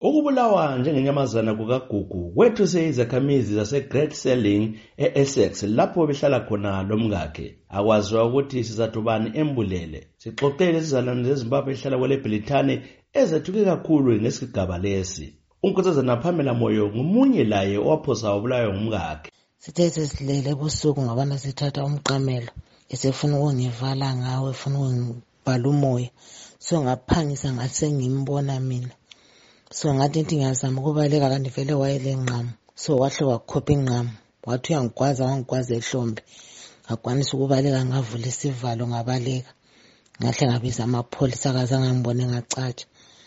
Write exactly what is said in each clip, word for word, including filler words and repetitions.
Ukubulawa njengenyamazana kukaGugu kwethuse izakhamizi zase-Great Selling e-Essex lapho behlala khona lomkakhe. Akwaziwa ukuthi sizathu bani embulele. Sixoxele isizalwane zeZimbabwe ehlala kwele Bhelithane ezethuke kakhulu ngesigaba lesi. Unkosazana Pamela Moyo ngumunye laye owaphosa wabulawa ngumkakhe. Sithe sesilele ebusuku ngabana sithatha umqamelo esefuna ukungivala ngawe, efuna ukungibhala umoya. So ngaphangisa ngase ngimbona mina. So ngathi into ngiyazama ukubaleka kanti vele wayele ngqamu. So wahle wakhopha ingqamu. Wathi uyangikwaza wangikwaza ehlombe. Ngakwanisa ukubaleka ngavula isivalo ngabaleka. Ngahle ngabiza amapholisa akazange ngibone ngacatsha.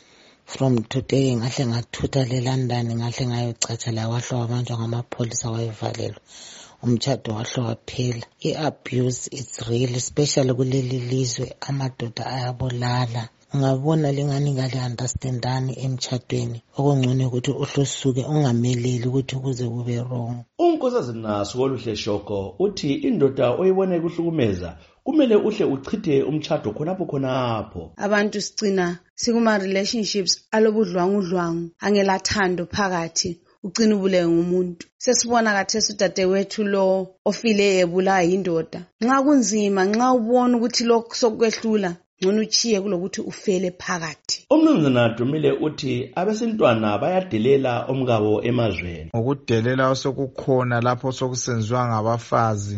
From today ngahle ngathutha le London ngahle ngayocatsha la wahle wabanjwa ngamapholisa wayevalelwa. Umtshado wahle waphela. I-abuse is real, especially kuleli lizwe amadoda ayabulala. Ungabona lengani ngale understandani emtshadweni okungcono ukuthi uhlosuke ungameleli ukuthi kuze kube wrong. Unkosazana Sokoluhle Shoko uthi indoda oyibone kuhlukumeza kumele uhle uchithe umtshado khonapho khonapho. Abantu sicina sikuma relationships alobudlwangudlwangu angelathando phakathi ugcina ubule ngumuntu. Sesibona kathesi udadewethu lo ofile ebulawa yindoda. Nxa kunzima, nxa ubona ukuthi lokho sokwehlula ngcono uchiye kulokuthi ufele phakathi. Umnumzana Dumile uthi abesintwana bayadelela omkabo emazweni. Ukudelela osokukhona lapho sokusenziwa ngabafazi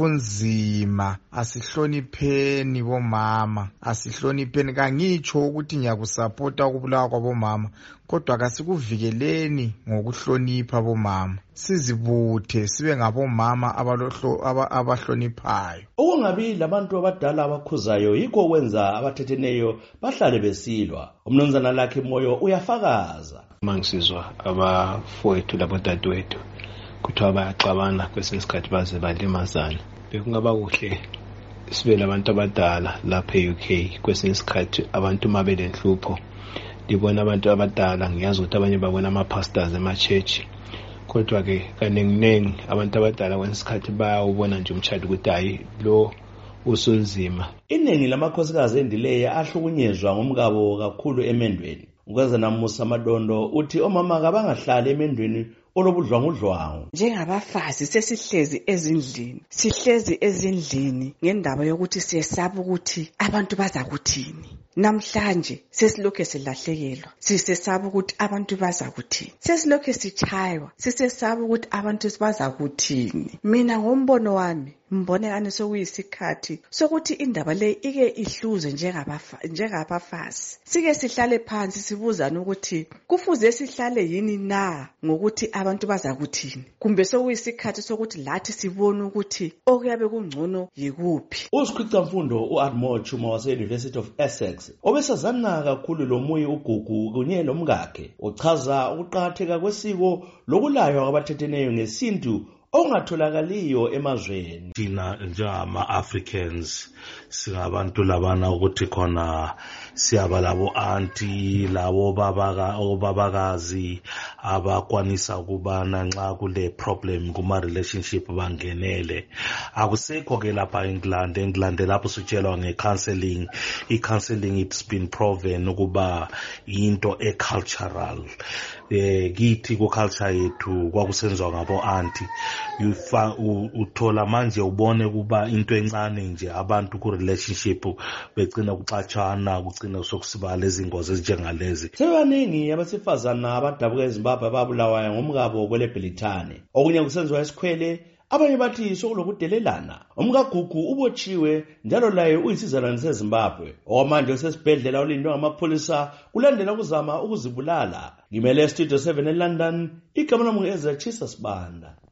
kunzima. Asihlonipheni bomama, asihlonipheni. Kangitsho ukuthi ngiyakusapota ukubulawa kwabomama, kodwa kasikuvikeleni ngokuhlonipha bomama. Sizibuthe sibe ngabomama abalohlo abahloniphayo. Ukungabi labantu abadala abakhuzayo yikho kwenza abathetheneyo bahlale besilwa. Umnumzana lakhe Moyo uyafakaza. Mangisizwa abafowethu labodadewethu kuthiwa bayaxabana kwesinye isikhathi baze balimazana. Bekungaba kuhle sibe labantu abadala lapha e-U K. Kwesinye isikhathi abantu uma belenhlupho libona abantu abadala, ngiyazi ukuthi abanye babona ama-pastors ema-church, kodwa ke kaningi abantu abadala kwesinye isikhathi bayawubona nje umtshado ukuthi hayi lo usunzima. Iningi lamakhosikazi endileya ahlukunyezwa ngomkabo kakhulu emendweni. Unkosazana Musa Madondo uthi omama kabangahlali emendweni olobudlwangudlwangu. Njengabafazi sesihlezi ezindlini, sihlezi ezindlini ngendaba yokuthi siyesaba ukuthi abantu bazakuthini. Namhlanje sesilokhe silahlekelwa, sisesaba ukuthi abantu bazakuthini. Sesilokhe sichaywa, sisesaba ukuthi abantu bazakuthini. Mina ngombono wami mbone ane sokuyisikhathi sokuthi indaba le ike ihluze njengabafazi njengabafazi. Sike sihlale phansi sibuzana ukuthi kufuze sihlale yini na ngokuthi abantu bazakuthini, kumbe sokuyisikhathi sokuthi lathi sibone ukuthi okuyabe kungcono yikuphi. Usikhwicamfundo uAdmore Chuma wase University of Essex obesazana kakhulu lomuyi uGugu kunye lomkakhe uchaza ukuqhatheka kwesiko lokulaywa kwabathetheneyo ngesintu ongatholakaliyo emazweni. Thina njengama-Africans singabantu labana ukuthi khona siyaba labo auntie, labo babaka obabakazi abakwanisa ukubana nxa kule problem kuma relationship bangenele. Akusekho ke lapha eNgland, eNgland lapho sitshelwa ngecounseling. I-counseling it's been proven ukuba into e-cultural. Eh kithi ku culture yethu kwakusenziwa ngabo auntie. Ufa uthola manje ubone kuba into encane nje abantu ku relationship begcina ukuxatshana, kugcina sokusibala izingozi ezinjengalezi. Sebaningi abasifazana abadabuka eZimbabwe ababulawa ngomkabo kwele Bhelithane. Okunye kusenziwa esikhwele, abanye bathi sokulokudelelana. UmkaGugu ubotshiwe njalo laye uyisizalwane seZimbabwe. Okwamanje usesibhedlela ulindwe ngamapholisa kulandela ukuzama ukuzibulala. Ngimele Studio seven eLondon, igama lami ngu-Ezra Chisas Banda.